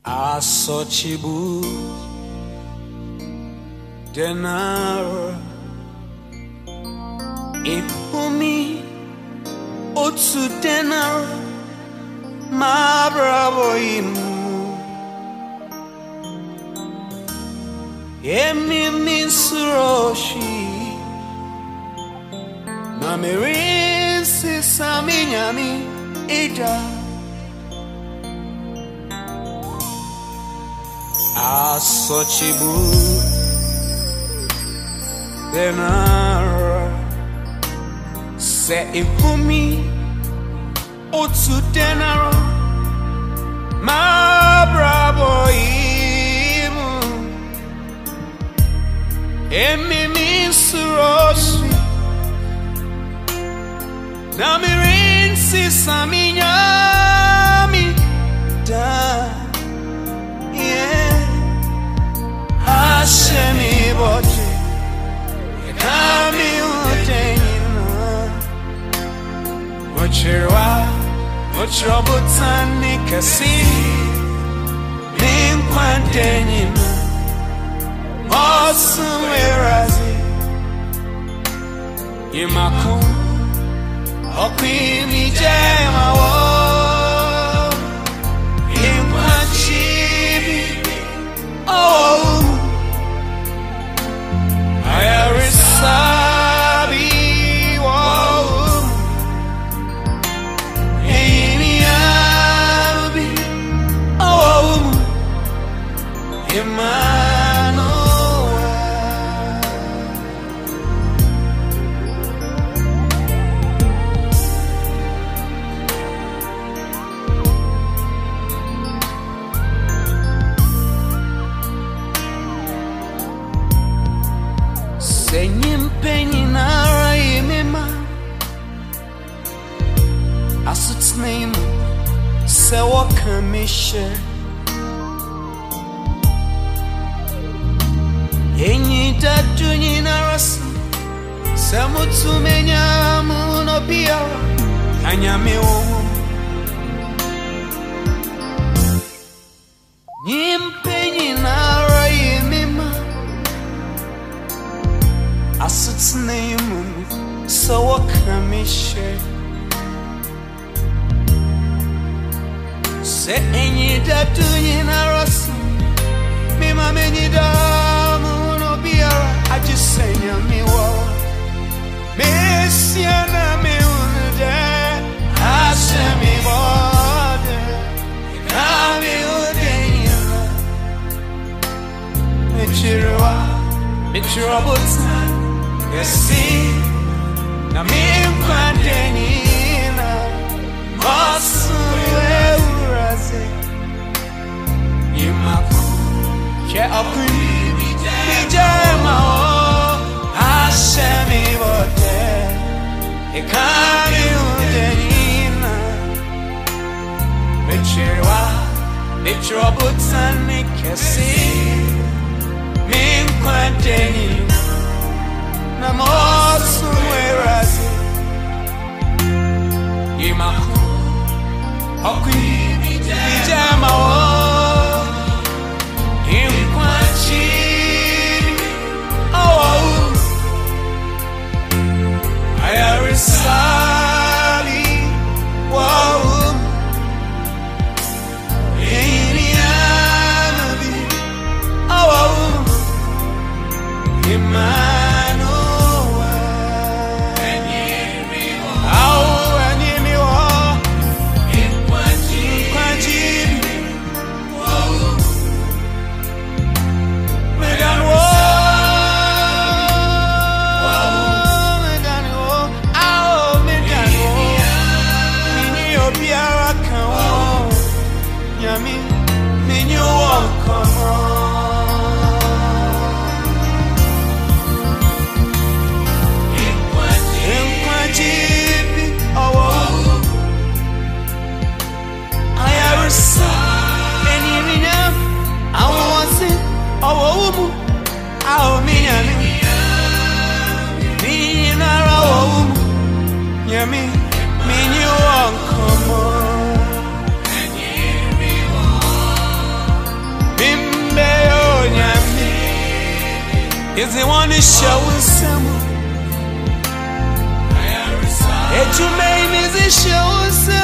Asochibu Denar Ifumi Otu Denar Ma bravo imu Emi minsuroshi Na mirinsi saminyami ida Asochibu Denar Se ifumi Otu Denar Ma bravo imu Emi minsuroshi Na mirinsi saminyami da Hashemi bote Kami utenina Mochirwa Mochirobutani kasi Minkwantenina Osuwerazi Imaku Okwimi jema wo Inkwanchibi Oh Sabi wo Amiabi oh Emmanuel Senyim peninara imema Asut's name Sewa kamishe Enyi dadu narasi Semutu menyamu no biara Kanyame wo Nyim peninara imema Asut's name Sewa kamishe Se enyi dadu narasi Mima menyi damu no biara Ajisenya miwa Mesiana mi unde Hashemi bode Kami udenina Michirwa butan Yesi Na minkwantenina Osuwe uraze Imaku Che okuni Mijema o Hashemi bote Ekami udenina Michirwa butani kesi Minkwantenina Namosu werazi Imaku Okwi Mijama o Inkwanchi Oh Ayarisali Wow Inianabi Oh Is the one who shows some. Ejumain is a show.